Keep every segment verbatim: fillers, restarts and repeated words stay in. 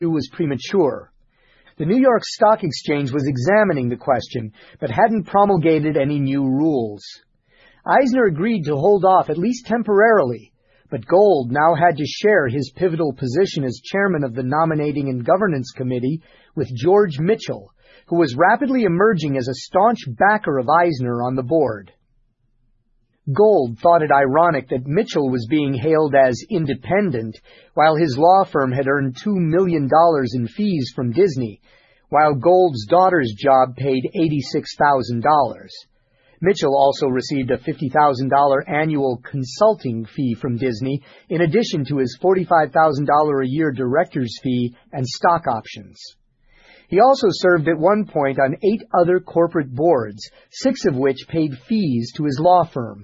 was premature. The New York Stock Exchange was examining the question, but hadn't promulgated any new rules. Eisner agreed to hold off at least temporarily, but Gold now had to share his pivotal position as chairman of the Nominating and Governance Committee with George Mitchell, who was rapidly emerging as a staunch backer of Eisner on the board. Gold thought it ironic that Mitchell was being hailed as independent, while his law firm had earned two million dollars in fees from Disney, while Gold's daughter's job paid eighty-six thousand dollars. Mitchell also received a fifty thousand dollars annual consulting fee from Disney, in addition to his forty-five thousand dollars a year director's fee and stock options. He also served at one point on eight other corporate boards, six of which paid fees to his law firm.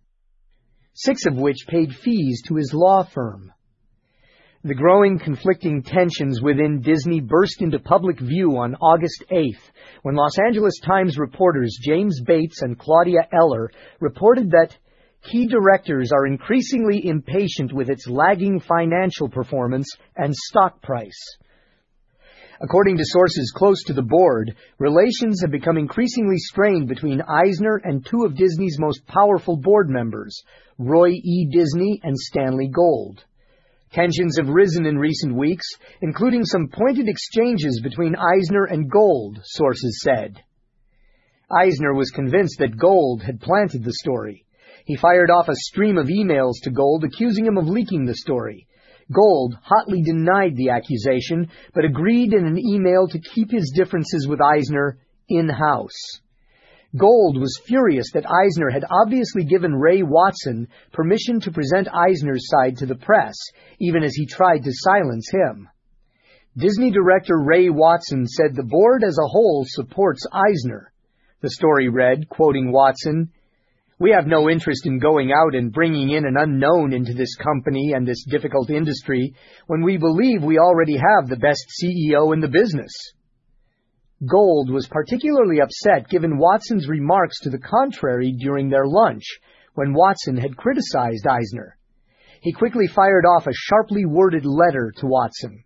Six of which paid fees to his law firm. The growing conflicting tensions within Disney burst into public view on August eighth, when Los Angeles Times reporters James Bates and Claudia Eller reported that key directors are increasingly impatient with its lagging financial performance and stock price. According to sources close to the board, relations have become increasingly strained between Eisner and two of Disney's most powerful board members, Roy E. Disney and Stanley Gold. Tensions have risen in recent weeks, including some pointed exchanges between Eisner and Gold, sources said. Eisner was convinced that Gold had planted the story. He fired off a stream of emails to Gold accusing him of leaking the story. Gold hotly denied the accusation, but agreed in an email to keep his differences with Eisner in-house. Gold was furious that Eisner had obviously given Ray Watson permission to present Eisner's side to the press, even as he tried to silence him. Disney director Ray Watson said the board as a whole supports Eisner. The story read, quoting Watson, "We have no interest in going out and bringing in an unknown into this company and this difficult industry when we believe we already have the best C E O in the business." Gold was particularly upset given Watson's remarks to the contrary during their lunch, when Watson had criticized Eisner. He quickly fired off a sharply worded letter to Watson.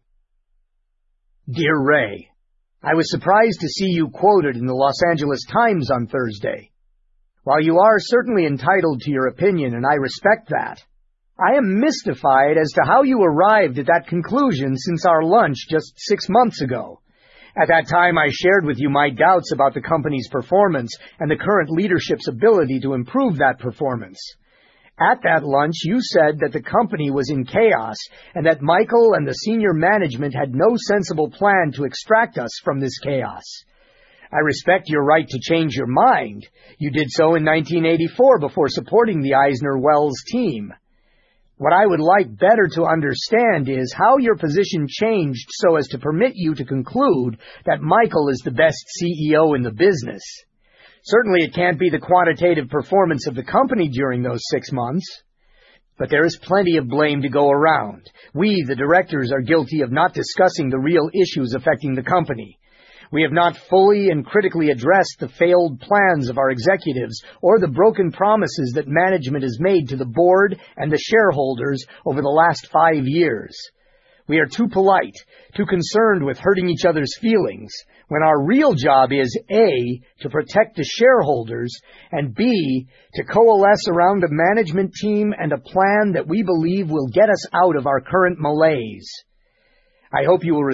"Dear Ray, I was surprised to see you quoted in the Los Angeles Times on Thursday. While you are certainly entitled to your opinion, and I respect that, I am mystified as to how you arrived at that conclusion since our lunch just six months ago. At that time, I shared with you my doubts about the company's performance and the current leadership's ability to improve that performance. At that lunch, you said that the company was in chaos and that Michael and the senior management had no sensible plan to extract us from this chaos. I respect your right to change your mind. You did so in nineteen eighty-four before supporting the Eisner-Wells team. What I would like better to understand is how your position changed so as to permit you to conclude that Michael is the best C E O in the business. Certainly it can't be the quantitative performance of the company during those six months. But there is plenty of blame to go around. We, the directors, are guilty of not discussing the real issues affecting the company. We have not fully and critically addressed the failed plans of our executives or the broken promises that management has made to the board and the shareholders over the last five years. We are too polite, too concerned with hurting each other's feelings, when our real job is A, to protect the shareholders, and B, to coalesce around a management team and a plan that we believe will get us out of our current malaise. I hope you will